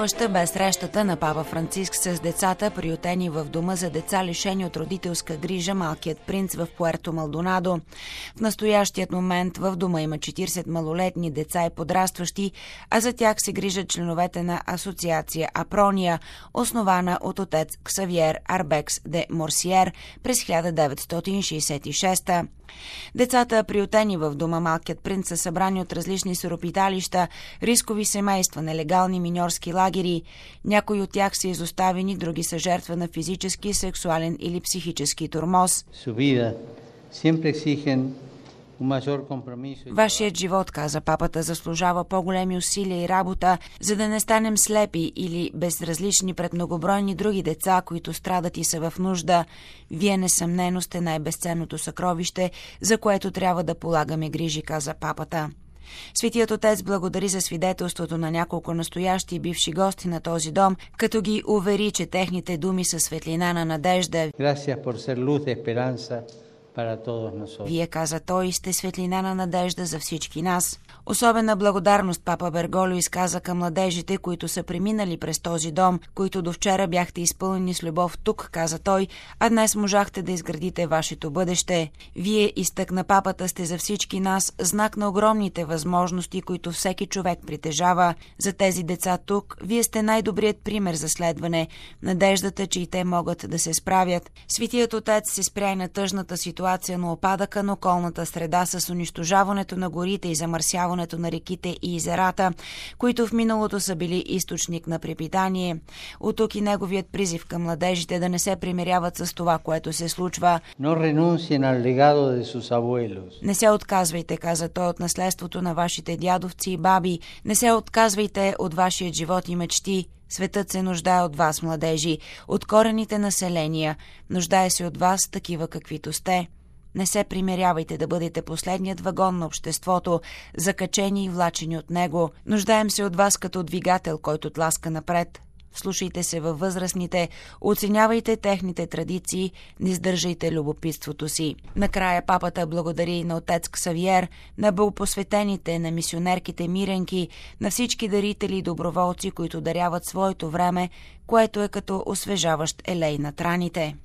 Впечатляваща бе срещата на папа Франциск с децата, приютени в дома за деца, лишени от родителска грижа Малкият принц в Пуерто Малдонадо. В настоящият момент в дома има 40 малолетни деца и подрастващи, а за тях се грижат членовете на асоциация Апрония, основана от отец Ксавиер Арбекс де Морсиер през 1966. Децата, приютени в дома Малкият принц, са събрани от различни сиропиталища, рискови семейства, нелегални миньорски лагери. Някои от тях са изоставени, други са жертва на физически, сексуален или психически тормоз. Вашият живот, каза папата, заслужава по-големи усилия и работа, за да не станем слепи или безразлични пред многобройни други деца, които страдат и са в нужда. Вие несъмнено сте най-безценното съкровище, за което трябва да полагаме грижи, каза папата. Светият отец благодари за свидетелството на няколко настоящи и бивши гости на този дом, като ги увери, че техните думи са светлина на надежда. Вие, каза той, сте светлина на надежда за всички нас. Особена благодарност папа Берголио изказа към младежите, които са преминали през този дом, които до вчера бяхте изпълнени с любов тук, каза той, а днес можахте да изградите вашето бъдеще. Вие, изтъкна папата, сте за всички нас знак на огромните възможности, които всеки човек притежава. За тези деца тук, вие сте най-добрият пример за следване. Надеждата, че и те могат да се справят. Светият отец се спря и на тъжната ситуация на опадъка на околната среда с унищожаването на горите и замърсяването на реките и езерата, които в миналото са били източник на препитание. От тук и неговият призив към младежите да не се примиряват с това, което се случва. Не се отказвайте, каза той, от наследството на вашите дядовци и баби. Не се отказвайте от вашия живот и мечти. Светът се нуждае от вас, младежи, от корените населения. Нуждае се от вас, такива каквито сте. Не се примирявайте да бъдете последният вагон на обществото, закачени и влачени от него. Нуждаем се от вас като двигател, който тласка напред. Вслушайте се във възрастните, оценявайте техните традиции, не сдържайте любопитството си. Накрая папата благодари на отец Ксавиер, на богопосветените, на мисионерките миренки, на всички дарители и доброволци, които даряват своето време, което е като освежаващ елей над раните.